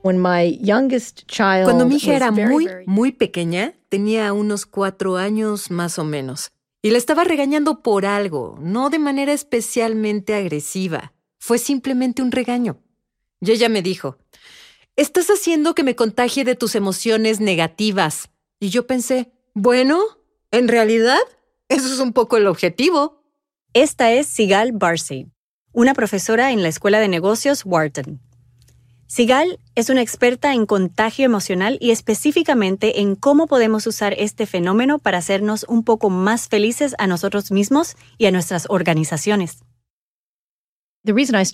Speaker 11: Cuando mi hija era muy, muy pequeña, tenía unos cuatro años más o menos, y la estaba regañando por algo, no de manera especialmente agresiva. Fue simplemente un regaño. Y ella me dijo, «Estás haciendo que me contagie de tus emociones negativas». Y yo pensé, bueno, en realidad, eso es un poco el objetivo.
Speaker 2: Esta es Sigal Barsade, una profesora en la Escuela de Negocios Wharton. Sigal es una experta en contagio emocional y específicamente en cómo podemos usar este fenómeno para hacernos un poco más felices a nosotros mismos y a nuestras organizaciones.
Speaker 11: La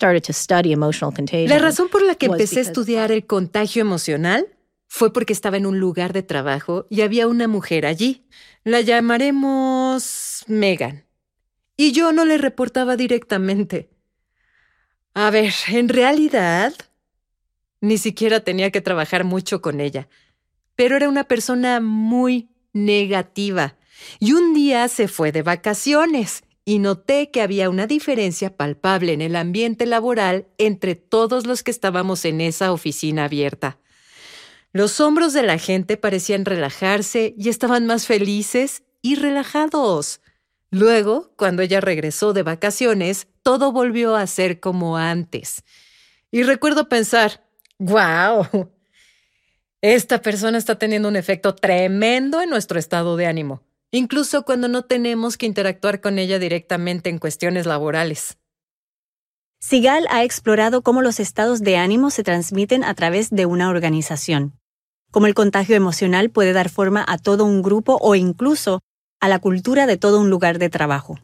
Speaker 11: razón por la que empecé a estudiar el contagio emocional fue porque estaba en un lugar de trabajo y había una mujer allí. La llamaremos Megan. Y yo no le reportaba directamente. A ver, en realidad, ni siquiera tenía que trabajar mucho con ella. Pero era una persona muy negativa. Y un día se fue de vacaciones y noté que había una diferencia palpable en el ambiente laboral entre todos los que estábamos en esa oficina abierta. Los hombros de la gente parecían relajarse y estaban más felices y relajados. Luego, cuando ella regresó de vacaciones, todo volvió a ser como antes. Y recuerdo pensar, ¡guau! Esta persona está teniendo un efecto tremendo en nuestro estado de ánimo, incluso cuando no tenemos que interactuar con ella directamente en cuestiones laborales.
Speaker 2: Sigal ha explorado cómo los estados de ánimo se transmiten a través de una organización, cómo el contagio emocional puede dar forma a todo un grupo o incluso a la cultura de todo un lugar de trabajo.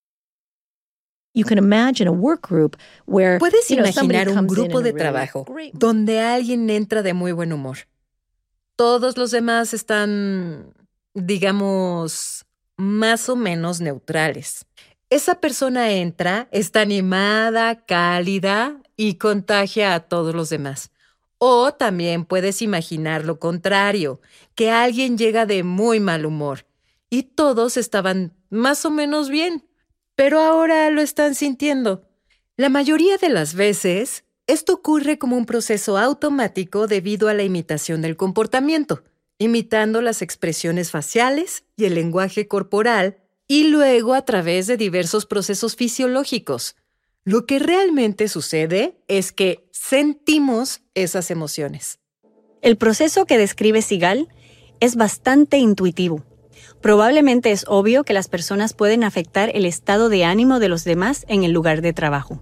Speaker 11: Puedes imaginar un grupo de trabajo donde alguien entra de muy buen humor. Todos los demás están, digamos, más o menos neutrales. Esa persona entra, está animada, cálida y contagia a todos los demás. O también puedes imaginar lo contrario, que alguien llega de muy mal humor y todos estaban más o menos bien, pero ahora lo están sintiendo. La mayoría de las veces, esto ocurre como un proceso automático debido a la imitación del comportamiento, imitando las expresiones faciales y el lenguaje corporal, y luego a través de diversos procesos fisiológicos. Lo que realmente sucede es que sentimos esas emociones.
Speaker 2: El proceso que describe Sigal es bastante intuitivo. Probablemente es obvio que las personas pueden afectar el estado de ánimo de los demás en el lugar de trabajo.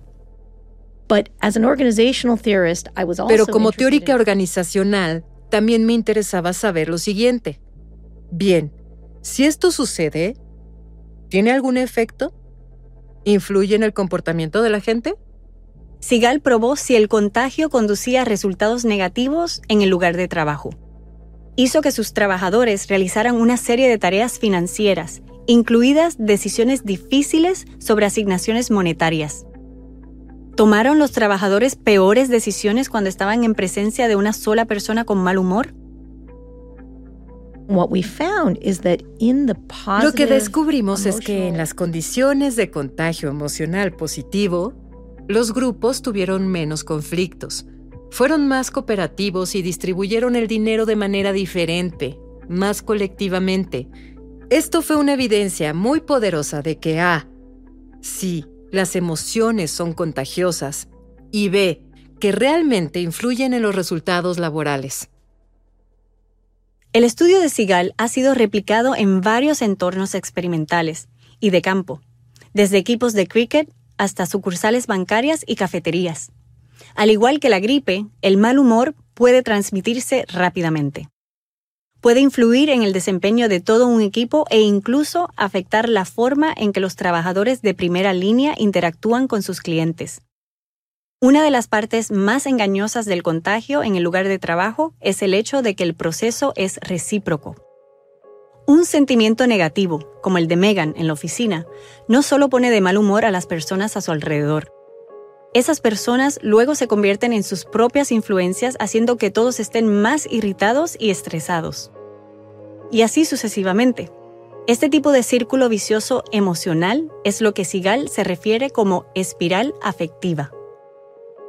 Speaker 11: Pero como teórica organizacional, también me interesaba saber lo siguiente. Bien, si esto sucede, ¿tiene algún efecto? ¿Influye en el comportamiento de la gente?
Speaker 2: Sigal probó si el contagio conducía a resultados negativos en el lugar de trabajo. Hizo que sus trabajadores realizaran una serie de tareas financieras, incluidas decisiones difíciles sobre asignaciones monetarias. ¿Tomaron los trabajadores peores decisiones cuando estaban en presencia de una sola persona con mal humor?
Speaker 11: Lo que descubrimos es que en las condiciones de contagio emocional positivo, los grupos tuvieron menos conflictos. Fueron más cooperativos y distribuyeron el dinero de manera diferente, más colectivamente. Esto fue una evidencia muy poderosa de que A, sí, las emociones son contagiosas, y B, que realmente influyen en los resultados laborales.
Speaker 2: El estudio de Sigal ha sido replicado en varios entornos experimentales y de campo, desde equipos de cricket hasta sucursales bancarias y cafeterías. Al igual que la gripe, el mal humor puede transmitirse rápidamente. Puede influir en el desempeño de todo un equipo e incluso afectar la forma en que los trabajadores de primera línea interactúan con sus clientes. Una de las partes más engañosas del contagio en el lugar de trabajo es el hecho de que el proceso es recíproco. Un sentimiento negativo, como el de Megan en la oficina, no solo pone de mal humor a las personas a su alrededor. Esas personas luego se convierten en sus propias influencias, haciendo que todos estén más irritados y estresados. Y así sucesivamente. Este tipo de círculo vicioso emocional es lo que Sigal se refiere como espiral afectiva.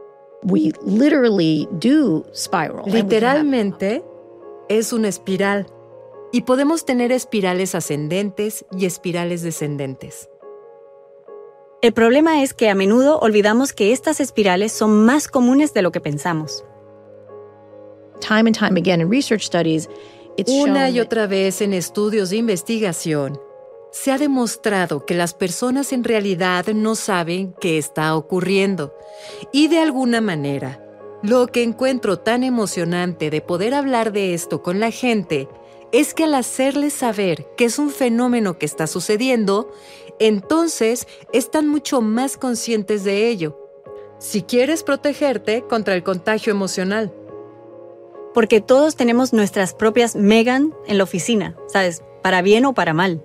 Speaker 12: we literally do spiral.
Speaker 11: Literalmente es una espiral. Y podemos tener espirales ascendentes y espirales descendentes.
Speaker 2: El problema es que a menudo olvidamos que estas espirales son más comunes de lo que pensamos.
Speaker 12: Time and time again in research studies, it's
Speaker 11: Una
Speaker 12: shown
Speaker 11: y otra vez en estudios de investigación, se ha demostrado que las personas en realidad no saben qué está ocurriendo. Y de alguna manera, lo que encuentro tan emocionante de poder hablar de esto con la gente es que al hacerles saber que es un fenómeno que está sucediendo, entonces están mucho más conscientes de ello. Si quieres protegerte contra el contagio emocional.
Speaker 2: Porque todos tenemos nuestras propias Megan en la oficina, ¿sabes? Para bien o para mal.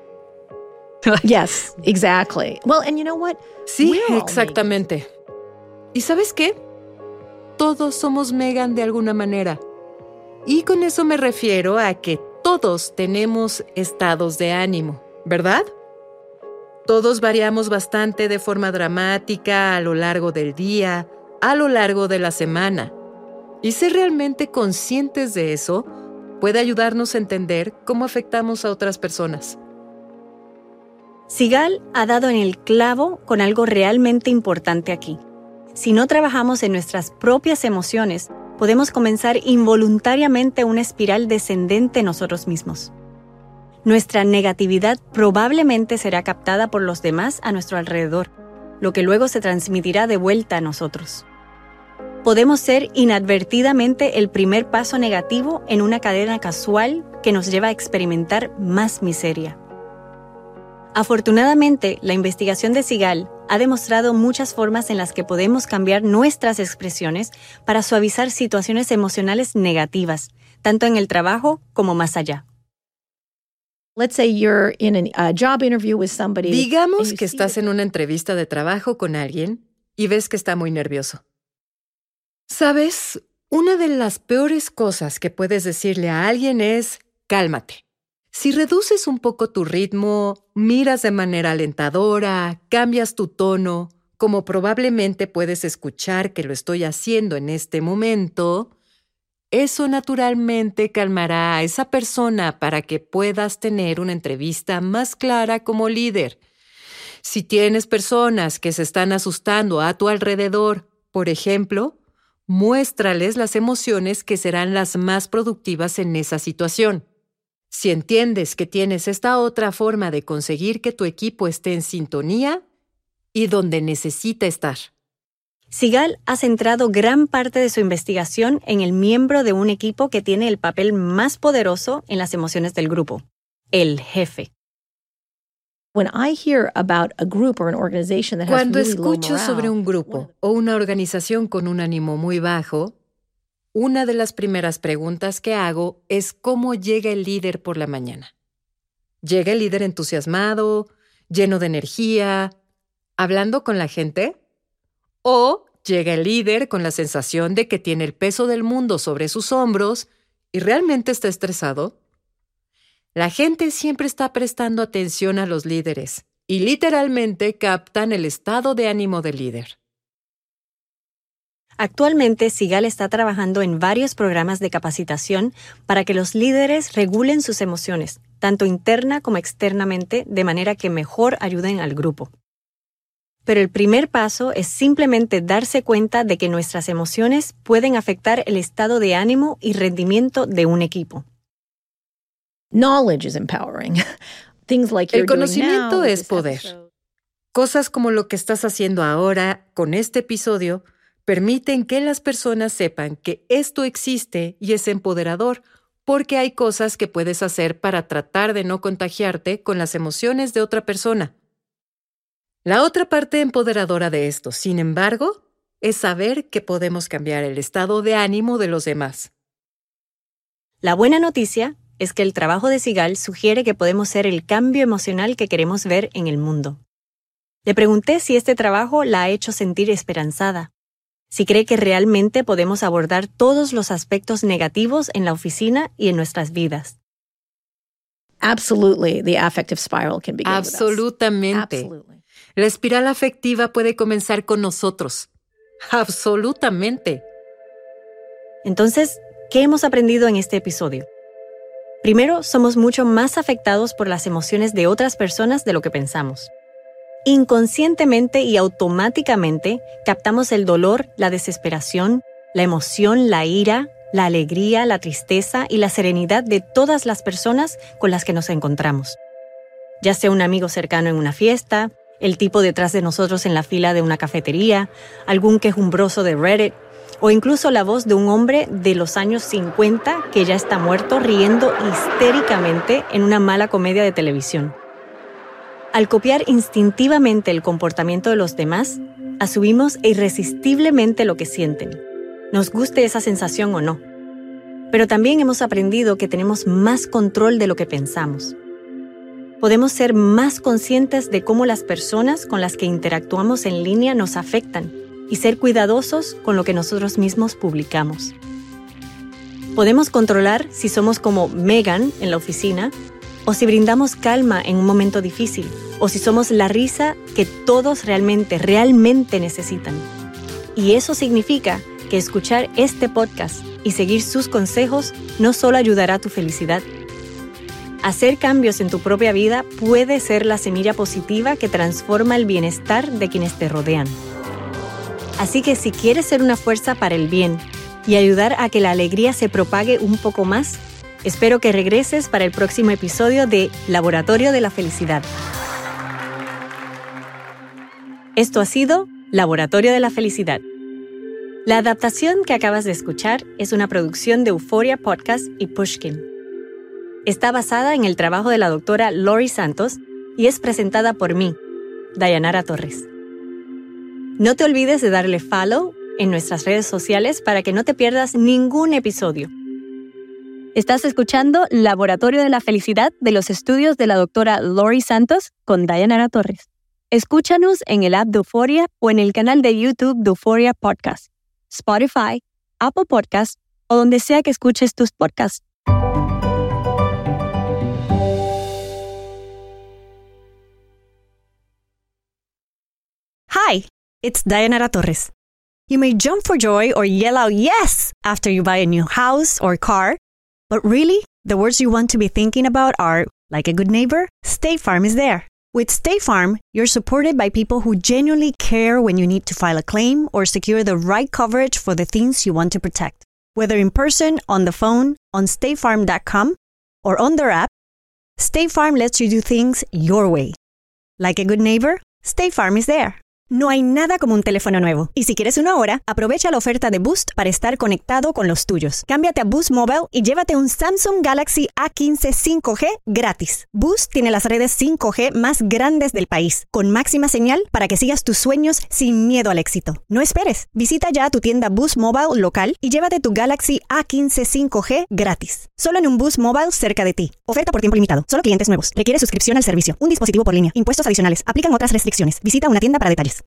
Speaker 12: Yes, exactly. Well, and you know what?
Speaker 11: Sí,
Speaker 12: We're all
Speaker 11: exactamente. ¿Y sabes qué? Todos somos Megan de alguna manera. Y con eso me refiero a que todos tenemos estados de ánimo, ¿verdad? Todos variamos bastante de forma dramática a lo largo del día, a lo largo de la semana. Y ser realmente conscientes de eso puede ayudarnos a entender cómo afectamos a otras personas.
Speaker 2: Sigal ha dado en el clavo con algo realmente importante aquí. Si no trabajamos en nuestras propias emociones, podemos comenzar involuntariamente una espiral descendente en nosotros mismos. Nuestra negatividad probablemente será captada por los demás a nuestro alrededor, lo que luego se transmitirá de vuelta a nosotros. Podemos ser inadvertidamente el primer paso negativo en una cadena casual que nos lleva a experimentar más miseria. Afortunadamente, la investigación de Sigal ha demostrado muchas formas en las que podemos cambiar nuestras expresiones para suavizar situaciones emocionales negativas, tanto en el trabajo como más allá.
Speaker 12: Let's say you're in a job interview with somebody.
Speaker 11: Digamos que estás en una entrevista de trabajo con alguien y ves que está muy nervioso. ¿Sabes? Una de las peores cosas que puedes decirle a alguien es cálmate. Si reduces un poco tu ritmo, miras de manera alentadora, cambias tu tono, como probablemente puedes escuchar que lo estoy haciendo en este momento, eso naturalmente calmará a esa persona para que puedas tener una entrevista más clara como líder. Si tienes personas que se están asustando a tu alrededor, por ejemplo, muéstrales las emociones que serán las más productivas en esa situación. Si entiendes que tienes esta otra forma de conseguir que tu equipo esté en sintonía y donde necesita estar.
Speaker 2: Sigal ha centrado gran parte de su investigación en el miembro de un equipo que tiene el papel más poderoso en las emociones del grupo, el jefe.
Speaker 12: When I hear about a group or an organization that has
Speaker 11: Cuando
Speaker 12: really low
Speaker 11: escucho
Speaker 12: morale,
Speaker 11: sobre un grupo o una organización con un ánimo muy bajo, una de las primeras preguntas que hago es cómo llega el líder por la mañana. ¿Llega el líder entusiasmado, lleno de energía, hablando con la gente? ¿O llega el líder con la sensación de que tiene el peso del mundo sobre sus hombros y realmente está estresado? La gente siempre está prestando atención a los líderes y literalmente captan el estado de ánimo del líder.
Speaker 2: Actualmente, Sigal está trabajando en varios programas de capacitación para que los líderes regulen sus emociones, tanto interna como externamente, de manera que mejor ayuden al grupo. Pero el primer paso es simplemente darse cuenta de que nuestras emociones pueden afectar el estado de ánimo y rendimiento de un equipo.
Speaker 12: Knowledge is empowering. Things like
Speaker 11: El
Speaker 12: you're doing
Speaker 11: conocimiento
Speaker 12: now with
Speaker 11: es
Speaker 12: this
Speaker 11: poder.
Speaker 12: episode.
Speaker 11: Cosas como lo que estás haciendo ahora con este episodio permiten que las personas sepan que esto existe y es empoderador, porque hay cosas que puedes hacer para tratar de no contagiarte con las emociones de otra persona. La otra parte empoderadora de esto, sin embargo, es saber que podemos cambiar el estado de ánimo de los demás.
Speaker 2: La buena noticia es que el trabajo de Sigal sugiere que podemos ser el cambio emocional que queremos ver en el mundo. Le pregunté si este trabajo la ha hecho sentir esperanzada, si cree que realmente podemos abordar todos los aspectos negativos en la oficina y en nuestras vidas.
Speaker 12: Absolutely, the affective spiral can begin with us.
Speaker 11: Absolutamente.
Speaker 12: Absolutely.
Speaker 11: La espiral afectiva puede comenzar con nosotros. Absolutamente.
Speaker 2: Entonces, ¿qué hemos aprendido en este episodio? Primero, somos mucho más afectados por las emociones de otras personas de lo que pensamos. Inconscientemente y automáticamente captamos el dolor, la desesperación, la emoción, la ira, la alegría, la tristeza y la serenidad de todas las personas con las que nos encontramos. Ya sea un amigo cercano en una fiesta, el tipo detrás de nosotros en la fila de una cafetería, algún quejumbroso de Reddit, o incluso la voz de un hombre de los años cincuenta que ya está muerto riendo histéricamente en una mala comedia de televisión. Al copiar instintivamente el comportamiento de los demás, asumimos irresistiblemente lo que sienten, nos guste esa sensación o no. Pero también hemos aprendido que tenemos más control de lo que pensamos. Podemos ser más conscientes de cómo las personas con las que interactuamos en línea nos afectan y ser cuidadosos con lo que nosotros mismos publicamos. Podemos controlar si somos como Megan en la oficina, o si brindamos calma en un momento difícil, o si somos la risa que todos realmente, realmente necesitan. Y eso significa que escuchar este podcast y seguir sus consejos no solo ayudará a tu felicidad. Hacer cambios en tu propia vida puede ser la semilla positiva que transforma el bienestar de quienes te rodean. Así que si quieres ser una fuerza para el bien y ayudar a que la alegría se propague un poco más, espero que regreses para el próximo episodio de Laboratorio de la Felicidad. Esto ha sido Laboratorio de la Felicidad. La adaptación que acabas de escuchar es una producción de Euphoria Podcast y Pushkin. Está basada en el trabajo de la doctora Laurie Santos y es presentada por mí, Dayanara Torres. No te olvides de darle follow en nuestras redes sociales para que no te pierdas ningún episodio. Estás escuchando Laboratorio de la Felicidad de los estudios de la doctora Laurie Santos con Dayanara Torres. Escúchanos en el app de Euphoria o en el canal de YouTube de Euphoria Podcast, Spotify, Apple Podcasts o donde sea que escuches tus podcasts.
Speaker 1: Hi, it's Dayanara Torres. You may jump for joy or yell out yes after you buy a new house or car, but really, the words you want to be thinking about are, like a good neighbor, State Farm is there. With State Farm, you're supported by people who genuinely care when you need to file a claim or secure the right coverage for the things you want to protect. Whether in person, on the phone, on state farm dot com, or on their app, State Farm lets you do things your way. Like a good neighbor, State Farm is there. No hay nada como un teléfono nuevo. Y si quieres uno ahora, aprovecha la oferta de Boost para estar conectado con los tuyos. Cámbiate a Boost Mobile y llévate un Samsung Galaxy A quince cinco G gratis. Boost tiene las redes cinco G más grandes del país, con máxima señal para que sigas tus sueños sin miedo al éxito. No esperes. Visita ya tu tienda Boost Mobile local y llévate tu Galaxy A quince cinco G gratis. Solo en un Boost Mobile cerca de ti. Oferta por tiempo limitado. Solo clientes nuevos. Requiere suscripción al servicio. Un dispositivo por línea. Impuestos adicionales. Aplican otras restricciones. Visita una tienda para detalles.